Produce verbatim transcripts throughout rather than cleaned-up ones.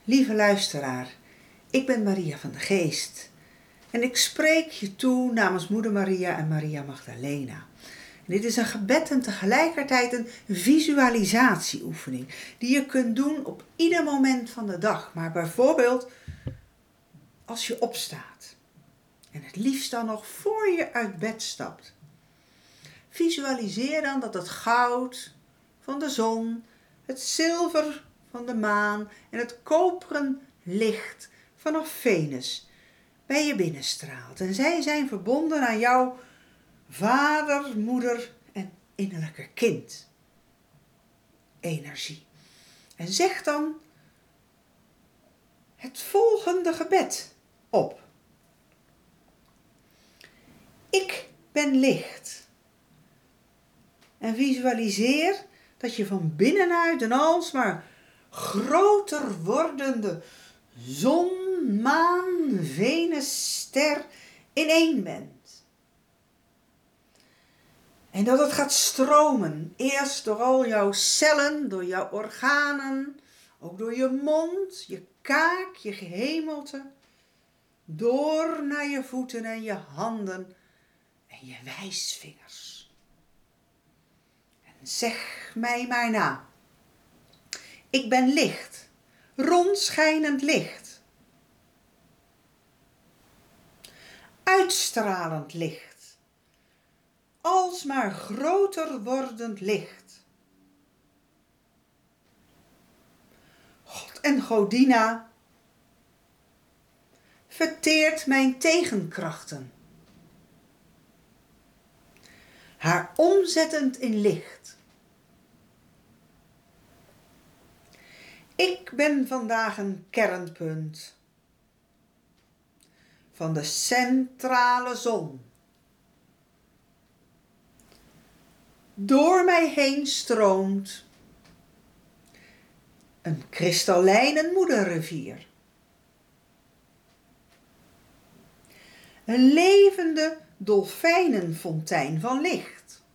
Lieve luisteraar, ik ben Maria van de Geest en ik spreek je toe namens Moeder Maria en Maria Magdalena. En dit is een gebed en tegelijkertijd een visualisatieoefening die je kunt doen op ieder moment van de dag. Maar bijvoorbeeld als je opstaat en het liefst dan nog voor je uit bed stapt. Visualiseer dan dat het goud van de zon, het zilver van de maan en het koperen licht vanaf Venus bij je binnenstraalt. En zij zijn verbonden aan jouw vader, moeder en innerlijke kind. Energie. En zeg dan het volgende gebed op. Ik ben licht. En visualiseer dat je van binnenuit een alsmaar groter wordende zon, maan, Venus, ster in één bent. En dat het gaat stromen, eerst door al jouw cellen, door jouw organen, ook door je mond, je kaak, je gehemelte, door naar je voeten en je handen en je wijsvingers. En zeg mij maar na. Ik ben licht, rondschijnend licht. Uitstralend licht. Alsmaar groter wordend licht. God en Godina verteert mijn tegenkrachten. Haar omzettend in licht. Ik ben vandaag een kernpunt van de centrale zon. Door mij heen stroomt een kristallijne moederrivier. Een levende dolfijnenfontein van licht.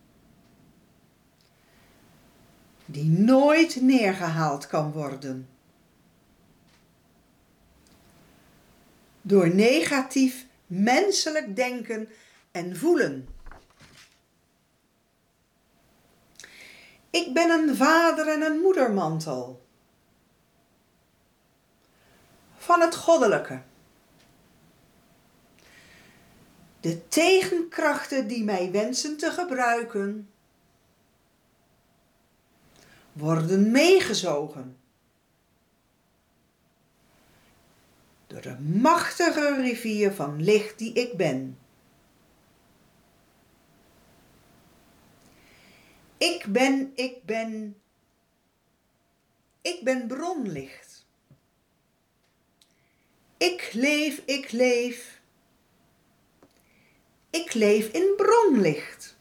Die nooit neergehaald kan worden. Door negatief menselijk denken en voelen. Ik ben een vader- en een moedermantel. Van het goddelijke. De tegenkrachten die mij wensen te gebruiken, worden meegezogen door de machtige rivier van licht die ik ben. Ik ben, ik ben, ik ben bronlicht. Ik leef, ik leef. Ik leef in bronlicht.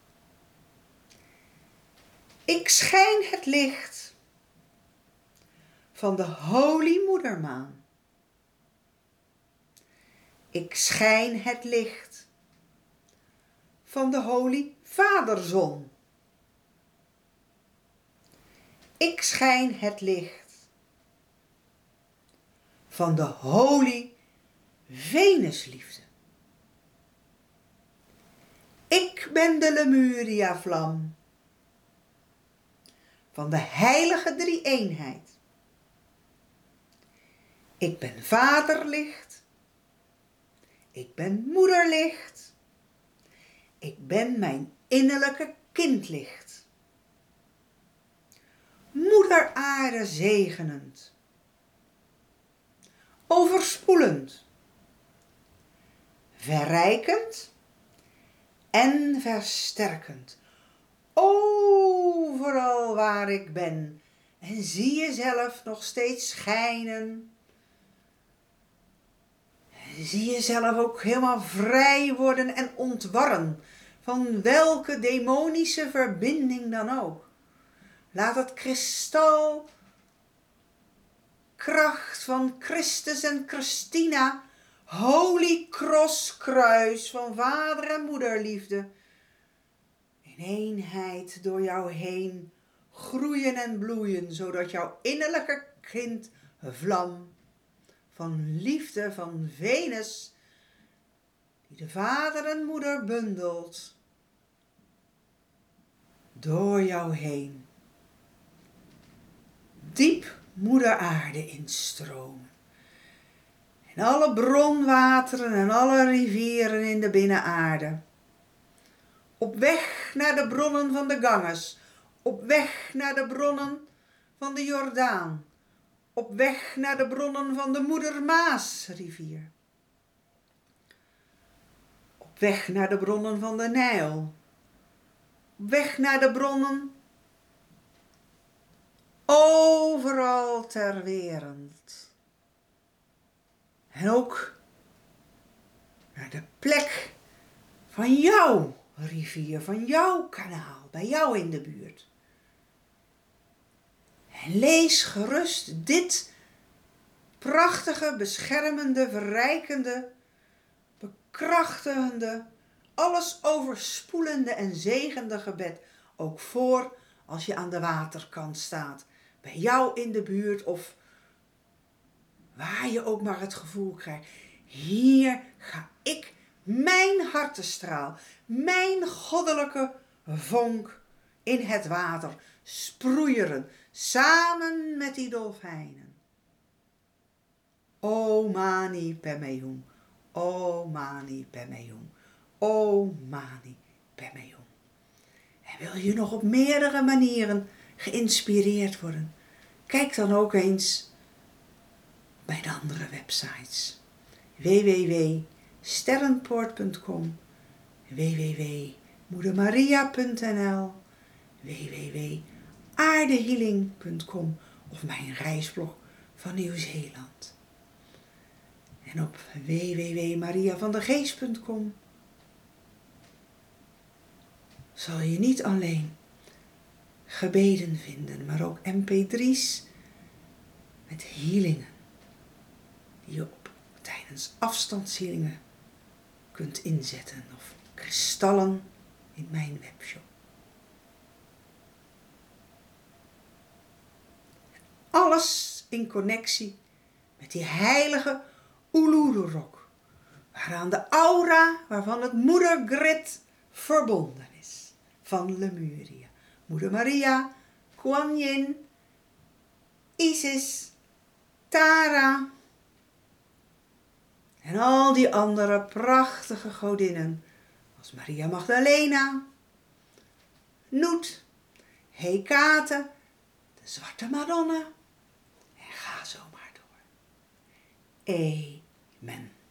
Ik schijn het licht van de Holy Moedermaan. Ik schijn het licht van de Holy Vaderzon. Ik schijn het licht van de Holy Venusliefde. Ik ben de Lemuria-vlam van de heilige drie-eenheid. Ik ben vaderlicht. Ik ben moederlicht. Ik ben mijn innerlijke kindlicht. Moeder aarde zegenend. Overspoelend. Verrijkend en versterkend. Overal waar ik ben. En zie jezelf nog steeds schijnen. Zie jezelf ook helemaal vrij worden en ontwarren. Van welke demonische verbinding dan ook. Laat het kristal kracht van Christus en Christina, Holy Cross kruis van vader en moederliefde, in eenheid door jou heen groeien en bloeien, zodat jouw innerlijke kind vlam van liefde van Venus, die de vader en moeder bundelt, door jou heen, diep moeder aarde instromen. En alle bronwateren en alle rivieren in de binnenaarde. Op weg naar de bronnen van de Ganges, op weg naar de bronnen van de Jordaan, op weg naar de bronnen van de Moeder Maasrivier. Op weg naar de bronnen van de Nijl, op weg naar de bronnen overal ter wereld. En ook naar de plek van jouw rivier, van jouw kanaal, bij jou in de buurt. En lees gerust dit prachtige, beschermende, verrijkende, bekrachtigende, alles overspoelende en zegende gebed ook voor als je aan de waterkant staat. Bij jou in de buurt of waar je ook maar het gevoel krijgt. Hier ga ik mijn hartestraal, mijn goddelijke vonk in het water sproeieren, samen met die dolfijnen. O mani padme hum, o mani padme hum, o mani padme hum. En wil je nog op meerdere manieren geïnspireerd worden? Kijk dan ook eens bij de andere websites. w w w punt sterrenpoort punt com, w w w punt moedermaria punt n l, w w w punt aardehealing punt com of mijn reisblog van Nieuw-Zeeland. En op w w w punt maria van der geest punt com zal je niet alleen gebeden vinden, maar ook M P drie's met healingen die je op tijdens afstandshealingen kunt inzetten of kristallen in mijn webshop. Alles in connectie met die heilige Uluru-rok, waaraan de aura waarvan het moedergrid verbonden is, van Lemuria. Moeder Maria, Kuan Yin, Isis, Tara en al die andere prachtige godinnen als Maria Magdalena, Noet, Hekate, de Zwarte Madonna en ga zo maar door. Amen.